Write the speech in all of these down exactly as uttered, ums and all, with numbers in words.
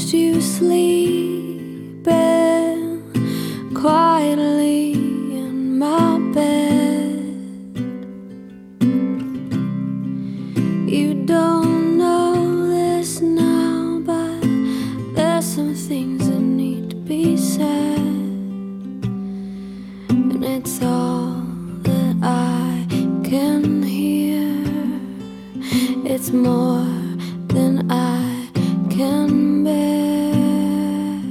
watched you sleeping quietly in my bed. You don't know this now, but there's some things that need to be said, and it's all that I can hear. It's more than I can bear.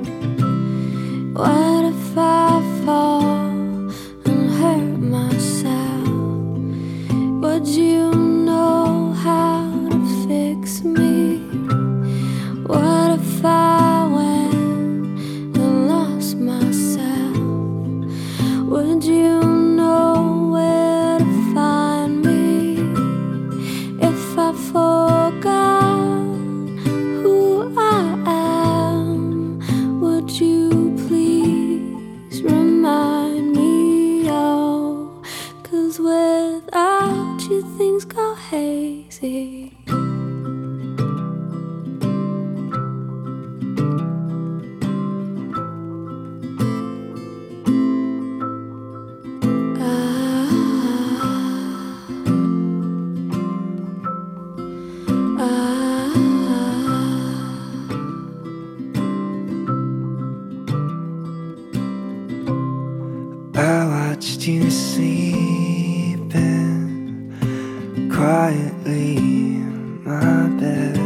What if I fall and hurt myself? Would you know how to fix me? What if I went and lost myself? Would you know where to find me? If I forgot who I am, would you please remind me? Oh, 'cause without you things go hazy. I watched you sleeping quietly in my bed.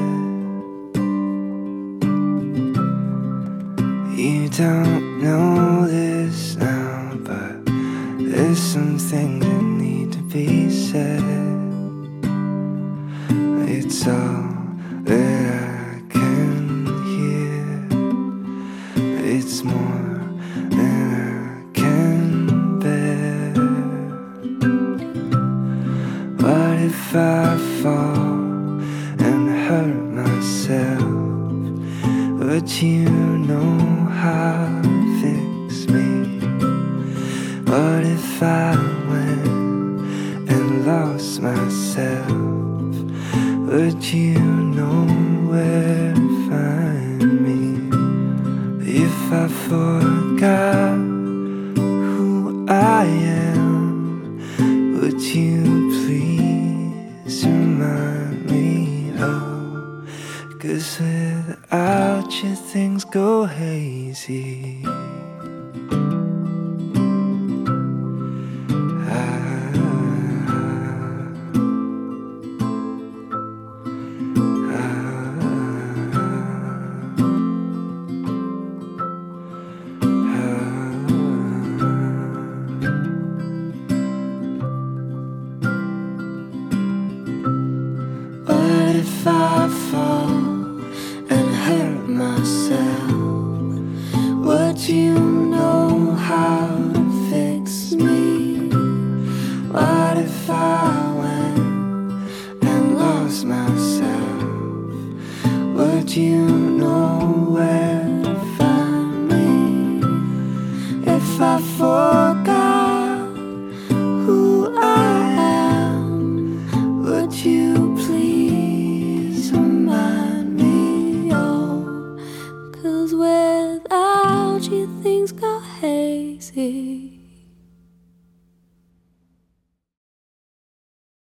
You don't know this now, but there's some things that need to be said. It's all that I can hear. It's more than I can bear. What if I fall and hurt myself? Would you know how to fix me? What if I went and lost myself? Would you know where to find me? If I forgot who I am, would you please remind me? Oh, 'cause without you things go hazy. What if I fall and hurt myself? Would you know how to fix me? What if I went and lost myself? Would you know where to find me? If I forgot who I am, would you